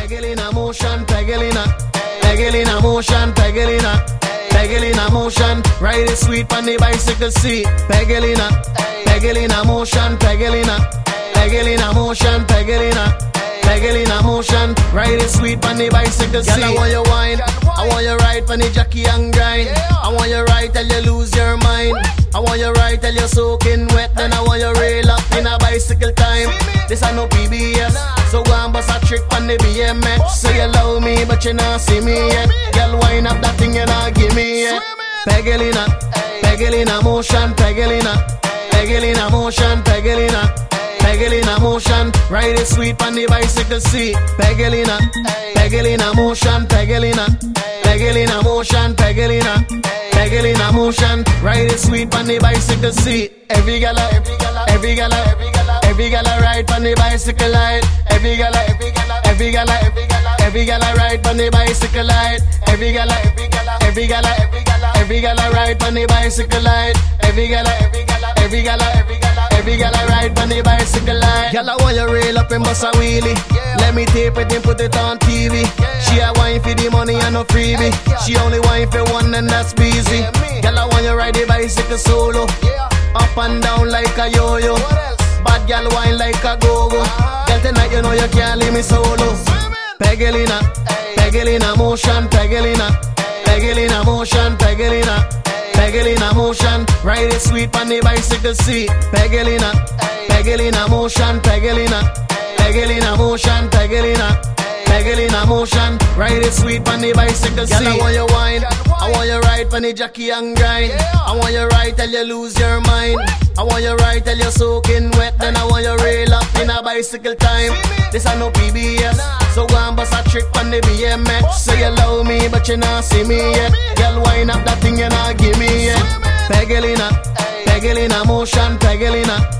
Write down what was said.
Pegelina motion, Pegelina. Pegelina motion, Pegelina. Pegelina motion, ride it sweet on the bicycle seat. Pegelina. Pegelina motion, Pegelina. Pegelina motion, Pegelina. Pegelina motion, ride it sweet on the bicycle seat. Girl, I want you wine, I want you ride on the jockey and grind. I want you ride till you lose your mind. I want you ride till you're soaking wet. Then I want you rail up in a bicycle time. This ain't no PBS, so go and bust a trick on the BMX. Say you love me, but you not see me yet. Girl, wind up that thing you not give me yet. Pegelina, Pegelina motion, Pegelina. Pegelina motion, Pegelina. Pegelina motion, ride it sweet on the bicycle seat. Pegelina, Pegelina motion, Pegelina. Pegelina motion, Pegelina. Pegelina motion, ride it sweet on the bicycle seat. Every gala, every gala, every gala ride on the bicycle ride. Every gala, every gala, every gala ride on the bicycle ride. Every gala, every gala, every gala ride on the bicycle ride. Every gala, every gala, every gala ride on the bicycle ride. Girl, I want you rail up and bust a wheelie. Let me tape it and put it on TV. She a wine for the money and no freebie. She only wine for one and that's busy. Girl, I want you ride the bicycle solo. Up and down like a yo-yo. Bad girl wine like a go-go. Girl, tonight you know you can't leave me solo. Pegelina, Pegelina motion, Pegelina. Pegelina motion, Pegelina. Pegelina motion, ride it sweet on the bicycle seat. Pegelina, Pegelina motion, Pegelina. Pegelina motion, Pegelina. Pegelina motion, ride it sweet on the bicycle seat. Girl, I want you wine, I want you ride on the jockey and grind. I want you ride till you lose your mind. I want you ride till you're soaking wet. Then I want you rail up in a bicycle time. This ain't no PBS, so go and bust a trick on the BMX. Say you love me, but you not see me yet. Girl, wind up that thing you not give me yet. Pegelina, Pegelina motion, Pegelina.